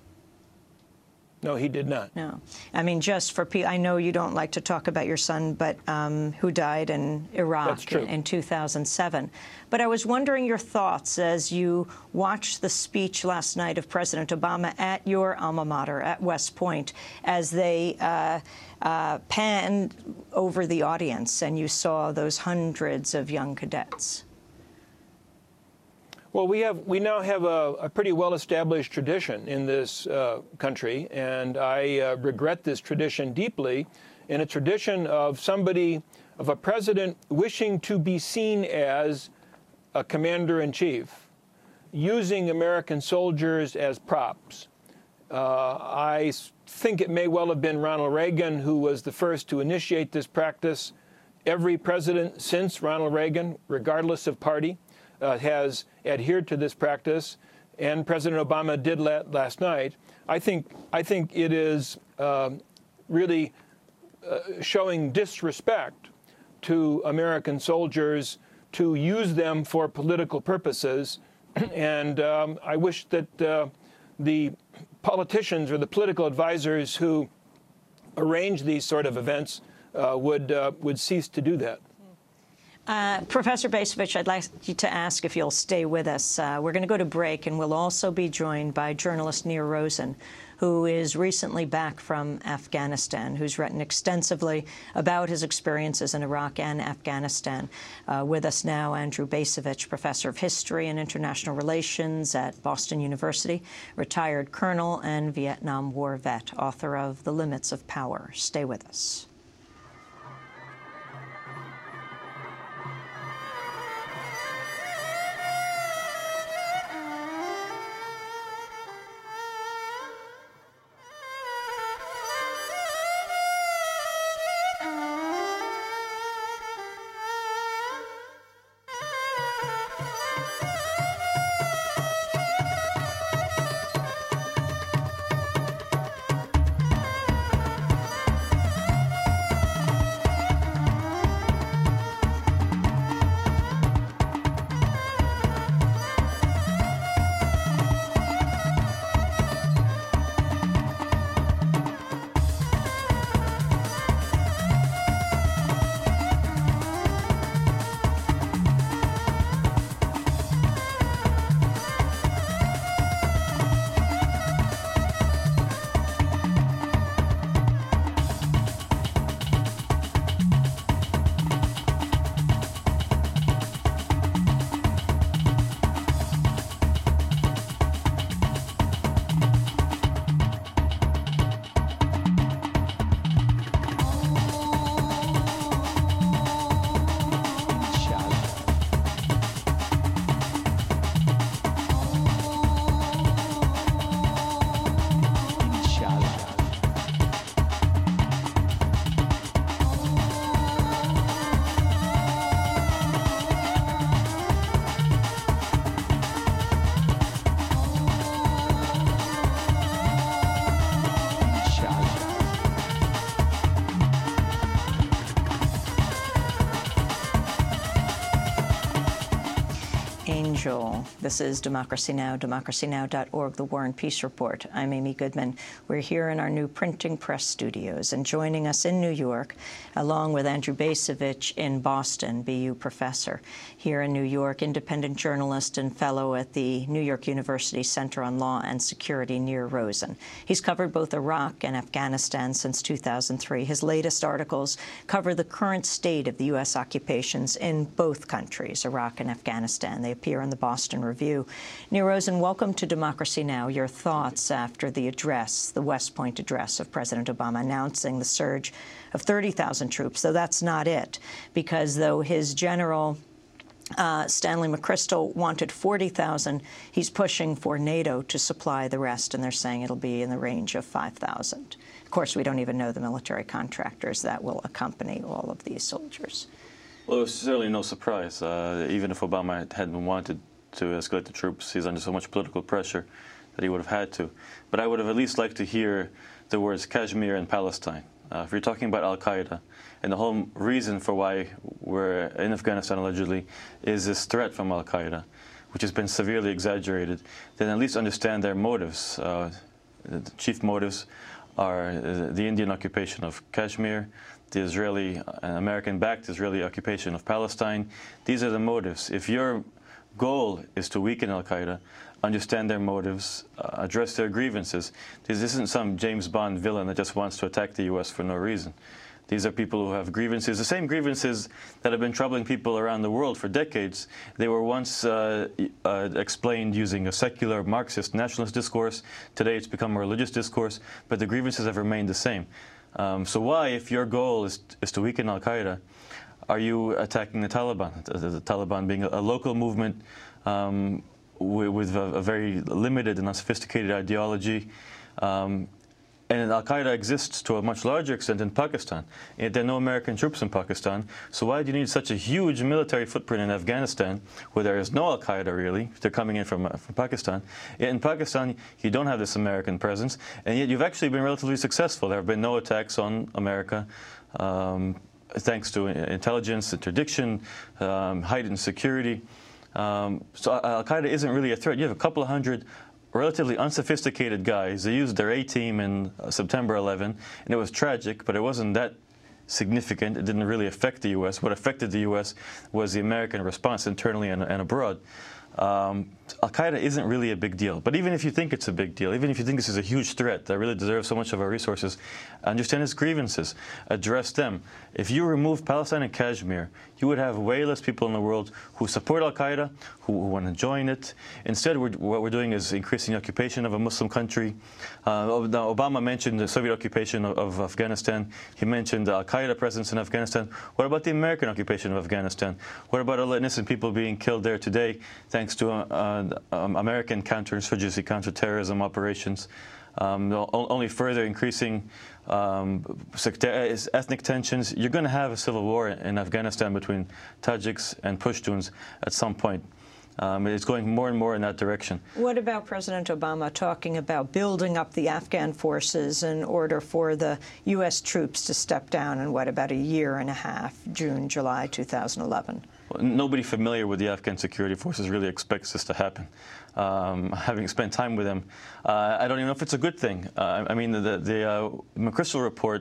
No, he did not. No. I mean, just for people, I know you don't like to talk about your son, but um, who died in Iraq in, in two thousand seven. But I was wondering your thoughts as you watched the speech last night of President Obama at your alma mater, at West Point, as they uh, uh, panned over the audience and you saw those hundreds of young cadets. Well, we have we now have a, a pretty well-established tradition in this uh, country, and I uh, regret this tradition deeply, in a tradition of somebody, of a president wishing to be seen as a commander-in-chief, using American soldiers as props. Uh, I think it may well have been Ronald Reagan who was the first to initiate this practice. Every president since Ronald Reagan, regardless of party, uh, has adhered to this practice, and President Obama did la- last night. I think I think it is um, really uh, showing disrespect to American soldiers to use them for political purposes, and um, I wish that uh, the politicians or the political advisors who arrange these sort of events uh, would uh, would cease to do that. Uh, Professor Bacevich, I'd like you to ask if you'll stay with us. Uh, we're going to go to break, and we'll also be joined by journalist Nir Rosen, who is recently back from Afghanistan, who's written extensively about his experiences in Iraq and Afghanistan. Uh, with us now, Andrew Bacevich, professor of history and international relations at Boston University, retired colonel and Vietnam War vet, author of The Limits of Power. Stay with us. Angel. This is Democracy Now!, democracy now dot org, the War and Peace Report. I'm Amy Goodman. We're here in our new printing press studios, and joining us in New York, along with Andrew Bacevich in Boston, B U professor. Here in New York, independent journalist and fellow at the New York University Center on Law and Security, Nir Rosen. He's covered both Iraq and Afghanistan since two thousand three. His latest articles cover the current state of the U S occupations in both countries, Iraq and Afghanistan. They appear in the Boston Review. Nir Rosen, welcome to Democracy Now! Your thoughts after the address, the West Point address of President Obama announcing the surge of thirty thousand troops, though that's not it, because though his general Uh, Stanley McChrystal wanted forty thousand. He's pushing for NATO to supply the rest, and they're saying it'll be in the range of five thousand. Of course, we don't even know the military contractors that will accompany all of these soldiers. Well, it was certainly no surprise. Uh, even if Obama hadn't wanted to escalate the troops, he's under so much political pressure that he would have had to. But I would have at least liked to hear the words Kashmir and Palestine. Uh, if you're talking about al-Qaeda, and the whole reason for why we're in Afghanistan allegedly is this threat from al-Qaeda, which has been severely exaggerated, then at least understand their motives. Uh, the chief motives are the Indian occupation of Kashmir, the Israeli, uh, American-backed Israeli occupation of Palestine. These are the motives. If your goal is to weaken al-Qaeda, understand their motives, uh, address their grievances. This isn't some James Bond villain that just wants to attack the U S for no reason. These are people who have grievances, the same grievances that have been troubling people around the world for decades. They were once uh, uh, explained using a secular Marxist nationalist discourse. Today it's become a religious discourse, but the grievances have remained the same. Um, so why, if your goal is, is to weaken al-Qaeda, are you attacking the Taliban? The, the Taliban being a, a local movement um, with, with a, a very limited and unsophisticated ideology. Um, And al-Qaeda exists to a much larger extent in Pakistan. There are no American troops in Pakistan, so why do you need such a huge military footprint in Afghanistan, where there is no al-Qaeda really? They're coming in from, uh, from Pakistan. Yet in Pakistan, you don't have this American presence, and yet you've actually been relatively successful. There have been no attacks on America, um, thanks to intelligence, interdiction, um, heightened security. Um, so al-Qaeda isn't really a threat. You have a couple of hundred relatively unsophisticated guys. They used their A-team in uh, September eleventh, and it was tragic, but it wasn't that significant. It didn't really affect the U S. What affected the U S was the American response internally and, and abroad. Um, al-Qaeda isn't really a big deal. But even if you think it's a big deal, even if you think this is a huge threat that really deserves so much of our resources, understand its grievances, address them. If you remove Palestine and Kashmir, you would have way less people in the world who support al-Qaeda, who, who want to join it. Instead, we're, what we're doing is increasing the occupation of a Muslim country. Uh, now, Obama mentioned the Soviet occupation of, of Afghanistan. He mentioned the al-Qaeda presence in Afghanistan. What about the American occupation of Afghanistan? What about all the innocent people being killed there today, thanks to uh, um, American counterinsurgency, counterterrorism operations? Um, only further increasing um, ethnic tensions. You're going to have a civil war in Afghanistan between Tajiks and Pashtuns at some point. Um, it's going more and more in that direction. What about President Obama talking about building up the Afghan forces in order for the U S troops to step down in, what, about a year and a half, June, July two thousand eleven? Well, nobody familiar with the Afghan security forces really expects this to happen. Um, having spent time with them, uh, I don't even know if it's a good thing. Uh, I mean, the, the uh, McChrystal report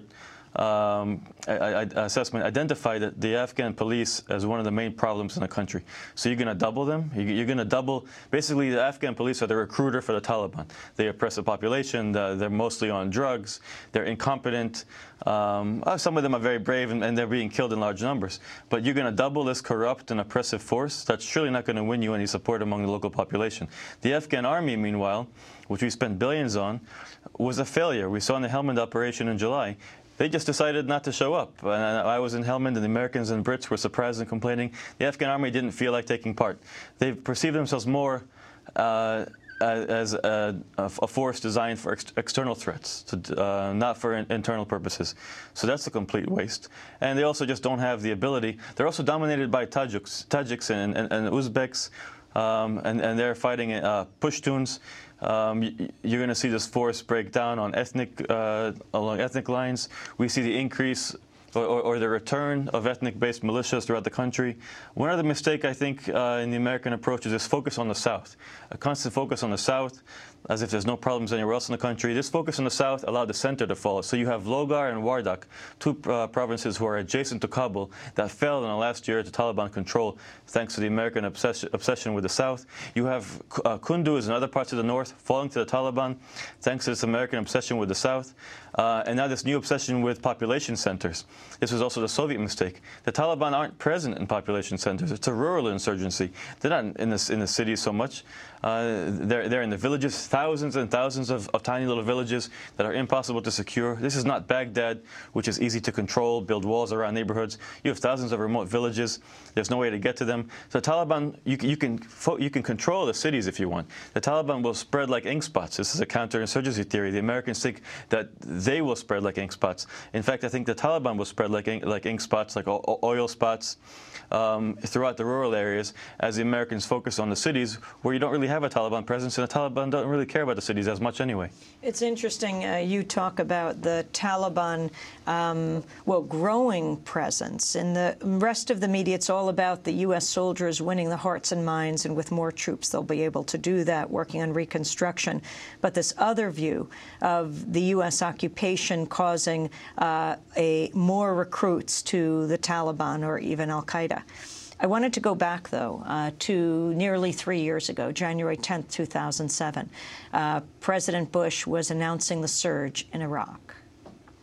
um, I, I, assessment identified that the Afghan police as one of the main problems in the country. So you're going to double them? You're going to double, basically the Afghan police are the recruiter for the Taliban. They oppress the population, the, they're mostly on drugs, they're incompetent. Um, some of them are very brave and, and they're being killed in large numbers. But you're going to double this corrupt and oppressive force? That's surely not going to win you any support among the local population. The Afghan army, meanwhile, which we spent billions on, was a failure. We saw in the Helmand operation in July. They just decided not to show up. And I was in Helmand, and the Americans and Brits were surprised and complaining. The Afghan army didn't feel like taking part. They perceived themselves more uh, as a, a force designed for ex external threats, to, uh, not for in internal purposes. So that's a complete waste. And they also just don't have the ability. They're also dominated by Tajiks, Tajiks and, and, and Uzbeks, um, and, and they're fighting uh, Pashtuns. Um, you're going to see this force break down on ethnic, uh, along ethnic lines. We see the increase or, or, or the return of ethnic-based militias throughout the country. One other mistake, I think, uh, in the American approach is this focus on the South. A constant focus on the South, as if there's no problems anywhere else in the country. This focus on the South allowed the center to fall. So you have Logar and Wardak, two uh, provinces who are adjacent to Kabul, that fell in the last year to Taliban control, thanks to the American obsession, obsession with the South. You have uh, Kunduz and other parts of the North falling to the Taliban, thanks to this American obsession with the South. Uh, and now this new obsession with population centers. This was also the Soviet mistake. The Taliban aren't present in population centers. It's a rural insurgency. They're not in the, in the cities so much. Uh, they're, they're in the villages, thousands and thousands of, of tiny little villages that are impossible to secure. This is not Baghdad, which is easy to control, build walls around neighborhoods. You have thousands of remote villages. There's no way to get to them. So the Taliban, you, you, can, you can control the cities if you want. The Taliban will spread like ink spots. This is a counterinsurgency theory. The Americans think that they will spread like ink spots. In fact, I think the Taliban will spread like ink, like ink spots, like oil spots, um, throughout the rural areas, as the Americans focus on the cities where you don't really have a Taliban presence, and the Taliban don't really care about the cities as much anyway. It's interesting uh, you talk about the Taliban, um, well, growing presence. In the rest of the media, it's all about the U S soldiers winning the hearts and minds, and with more troops they'll be able to do that, working on reconstruction. But this other view of the U S occupation causing uh, a more recruits to the Taliban or even al-Qaeda. I wanted to go back, though, uh, to nearly three years ago, January tenth, two thousand seven. Uh, President Bush was announcing the surge in Iraq.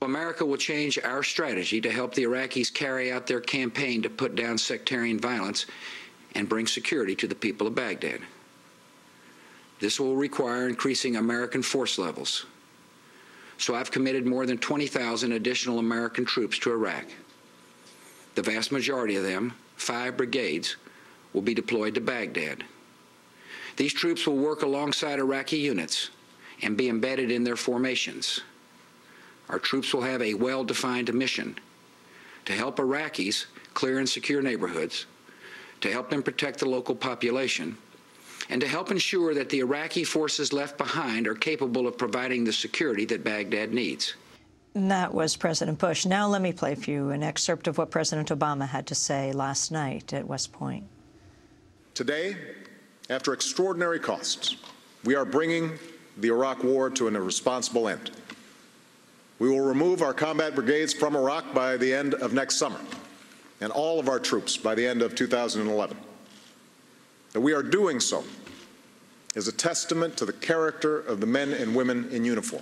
America will change our strategy to help the Iraqis carry out their campaign to put down sectarian violence and bring security to the people of Baghdad. This will require increasing American force levels. So I've committed more than twenty thousand additional American troops to Iraq. The vast majority of them, five brigades, will be deployed to Baghdad. These troops will work alongside Iraqi units and be embedded in their formations. Our troops will have a well-defined mission to help Iraqis clear and secure neighborhoods, to help them protect the local population, and to help ensure that the Iraqi forces left behind are capable of providing the security that Baghdad needs. And that was President Bush. Now let me play for you an excerpt of what President Obama had to say last night at West Point. Today, after extraordinary costs, we are bringing the Iraq war to an irresponsible end. We will remove our combat brigades from Iraq by the end of next summer, and all of our troops by the end of two thousand eleven. That we are doing so is a testament to the character of the men and women in uniform.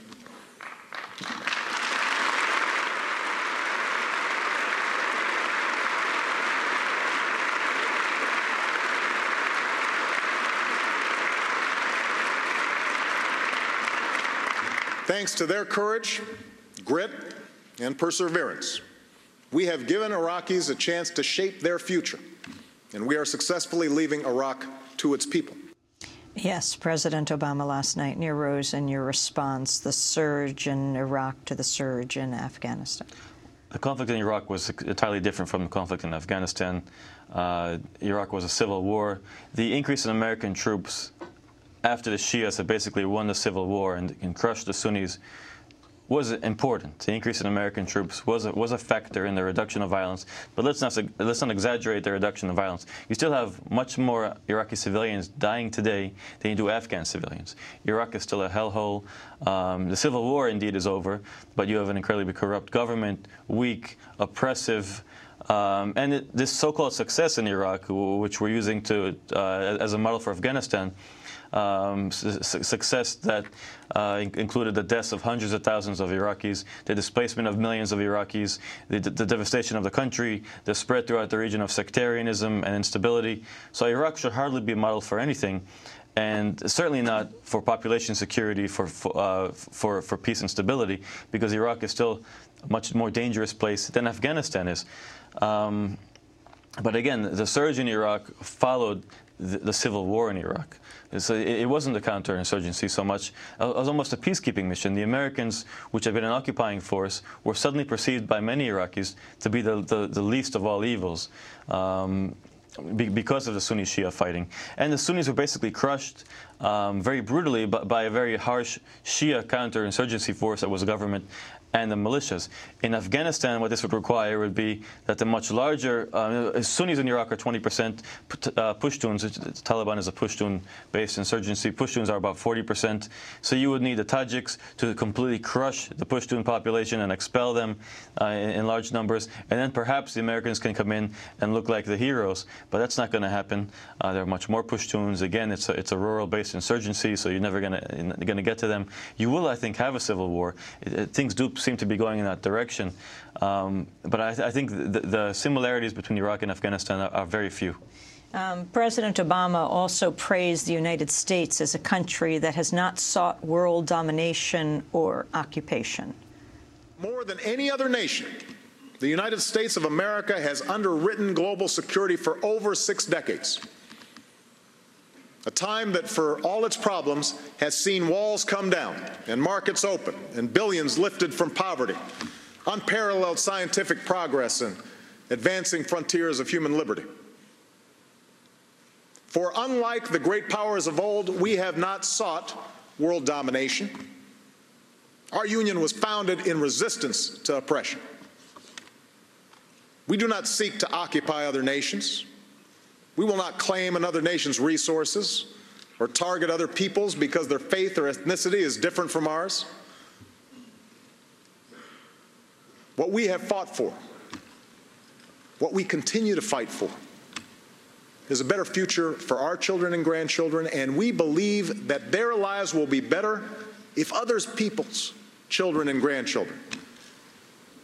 Thanks to their courage, grit, and perseverance, we have given Iraqis a chance to shape their future, and we are successfully leaving Iraq to its people. Yes, President Obama last night, near Rose, in your response, the surge in Iraq to the surge in Afghanistan. The conflict in Iraq was entirely different from the conflict in Afghanistan. Uh, Iraq was a civil war. The increase in American troops after the Shias had basically won the civil war and, and crushed the Sunnis was important. The increase in American troops was a, was a factor in the reduction of violence, but let's not let's not exaggerate the reduction of violence. You still have much more Iraqi civilians dying today than you do Afghan civilians. Iraq is still a hellhole. Um, the civil war indeed is over, but you have an incredibly corrupt government, weak, oppressive. Um, and it, this so-called success in Iraq, which we're using to uh, as a model for Afghanistan, Um, su success that uh, in included the deaths of hundreds of thousands of Iraqis, the displacement of millions of Iraqis, the, the devastation of the country, the spread throughout the region of sectarianism and instability. So Iraq should hardly be a model for anything, and certainly not for population security, for for, uh, for, for peace and stability, because Iraq is still a much more dangerous place than Afghanistan is. Um, but again, the surge in Iraq followed the, the civil war in Iraq. So it, it wasn't a counterinsurgency so much. It was almost a peacekeeping mission. The Americans, which have been an occupying force, were suddenly perceived by many Iraqis to be the, the, the least of all evils. Um, because of the Sunni Shia fighting. And the Sunnis were basically crushed um, very brutally by, by a very harsh Shia counterinsurgency force that was the government and the militias. In Afghanistan, what this would require would be that the much larger uh, Sunnis in Iraq are twenty percent uh, Pashtuns. The Taliban is a Pashtun-based insurgency. Pashtuns are about forty percent. So you would need the Tajiks to completely crush the Pashtun population and expel them uh, in, in large numbers, and then perhaps the Americans can come in and look like the heroes. But that's not going to happen. Uh, there are much more Pashtuns. Again, it's a, it's a rural-based insurgency, so you're never going to going to get to them. You will, I think, have a civil war. It, it, things do seem to be going in that direction. Um, but I, I think the, the similarities between Iraq and Afghanistan are, are very few. Um, President Obama also praised the United States as a country that has not sought world domination or occupation. More than any other nation, the United States of America has underwritten global security for over six decades. A time that, for all its problems, has seen walls come down and markets open and billions lifted from poverty, unparalleled scientific progress and advancing frontiers of human liberty. For unlike the great powers of old, we have not sought world domination. Our union was founded in resistance to oppression. We do not seek to occupy other nations. We will not claim another nation's resources or target other peoples because their faith or ethnicity is different from ours. What we have fought for, what we continue to fight for, is a better future for our children and grandchildren, and we believe that their lives will be better if others' peoples, children and grandchildren,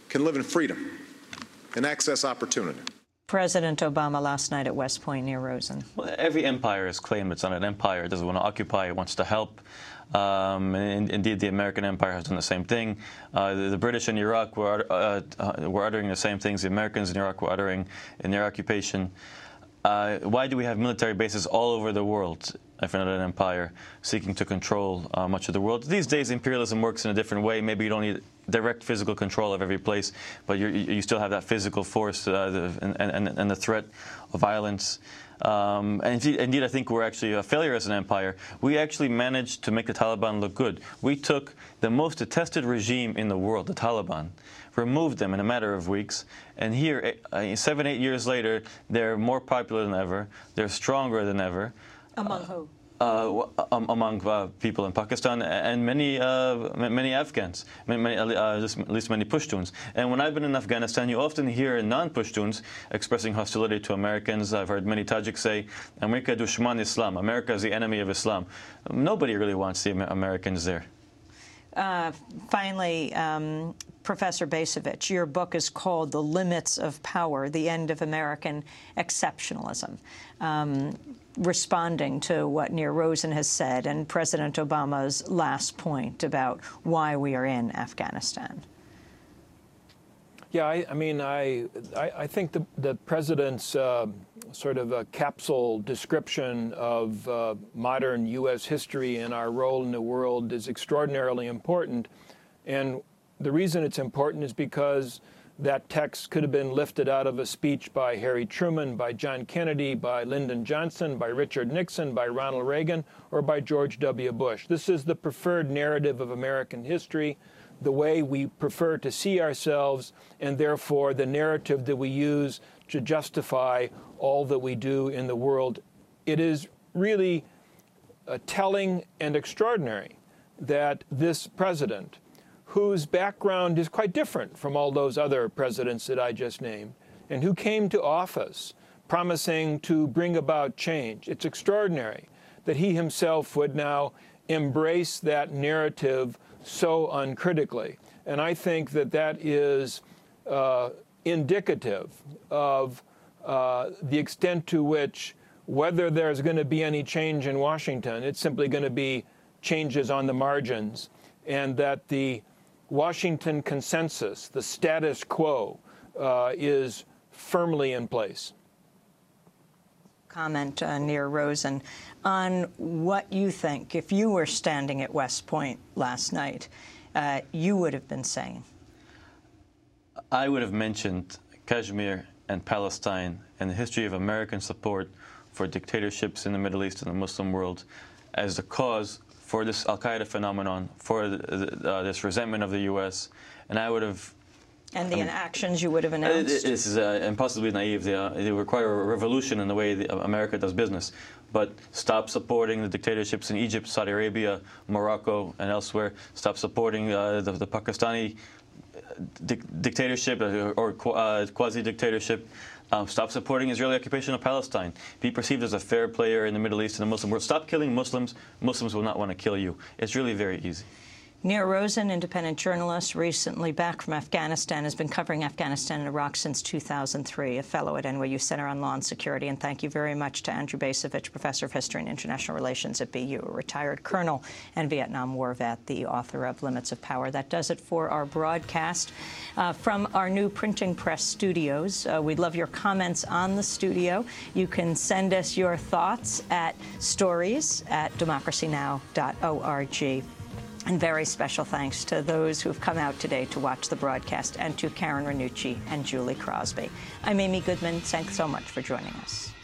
can live in freedom and access opportunity. President Obama last night at West Point near Rosen. Well, every empire has claimed it's not an empire. It doesn't want to occupy. It wants to help. Um, and indeed, the American empire has done the same thing. Uh, the, the British in Iraq were, uh, uh, were uttering the same things the Americans in Iraq were uttering in their occupation. Uh, why do we have military bases all over the world if we're not an empire seeking to control uh, much of the world? These days, imperialism works in a different way. Maybe you don't need direct physical control of every place, but you're, you still have that physical force uh, the, and, and, and the threat of violence. Um, and indeed, indeed, I think we're actually a failure as an empire. We actually managed to make the Taliban look good. We took the most detested regime in the world, the Taliban, removed them in a matter of weeks, and here, uh, seven, eight years later, they're more popular than ever. They're stronger than ever. Among who? Uh, um, among uh, people in Pakistan and many uh, many Afghans, many, many, uh, at least many Pashtuns. And when I've been in Afghanistan, you often hear non-Pashtuns expressing hostility to Americans. I've heard many Tajiks say, "America dushman Islam." America is the enemy of Islam. Nobody really wants the Americans there. Uh, finally, um, Professor Bacevich, your book is called "The Limits of Power: The End of American Exceptionalism." Um, responding to what Nir Rosen has said and President Obama's last point about why we are in Afghanistan. Yeah, I, I mean, I, I, I think the, the president's uh, sort of a capsule description of uh, modern U S history and our role in the world is extraordinarily important. And the reason it's important is because that text could have been lifted out of a speech by Harry Truman, by John Kennedy, by Lyndon Johnson, by Richard Nixon, by Ronald Reagan, or by George W. Bush. This is the preferred narrative of American history, the way we prefer to see ourselves, and therefore the narrative that we use to justify all that we do in the world. It is really uh, telling and extraordinary that this president, whose background is quite different from all those other presidents that I just named, and who came to office promising to bring about change. It's extraordinary that he himself would now embrace that narrative so uncritically. And I think that that is uh, indicative of uh, the extent to which, whether there's going to be any change in Washington, it's simply going to be changes on the margins, and that the Washington consensus, the status quo, uh, is firmly in place. Comment, uh, Nir Rosen, on what you think, if you were standing at West Point last night, uh, you would have been saying. I would have mentioned Kashmir and Palestine and the history of American support for dictatorships in the Middle East and the Muslim world as the cause for this al-Qaeda phenomenon, for the, the, uh, this resentment of the U S, and I would have... And the I mean, inactions you would have This announced? is uh, impossibly naive. They, uh, they require a revolution in the way the, uh, America does business. But stop supporting the dictatorships in Egypt, Saudi Arabia, Morocco, and elsewhere. Stop supporting uh, the, the Pakistani di dictatorship or, or uh, quasi-dictatorship. Um, stop supporting Israeli occupation of Palestine. Be perceived as a fair player in the Middle East and the Muslim world. Stop killing Muslims. Muslims will not want to kill you. It's really very easy. Nir Rosen, independent journalist, recently back from Afghanistan, has been covering Afghanistan and Iraq since two thousand three, a fellow at N Y U Center on Law and Security. And thank you very much to Andrew Bacevich, professor of history and international relations at B U, a retired colonel and Vietnam War vet, the author of Limits of Power. That does it for our broadcast uh, from our new printing press studios. Uh, we'd love your comments on the studio. You can send us your thoughts at stories at democracy now dot org. And very special thanks to those who've come out today to watch the broadcast, and to Karen Ranucci and Julie Crosby. I'm Amy Goodman. Thanks so much for joining us.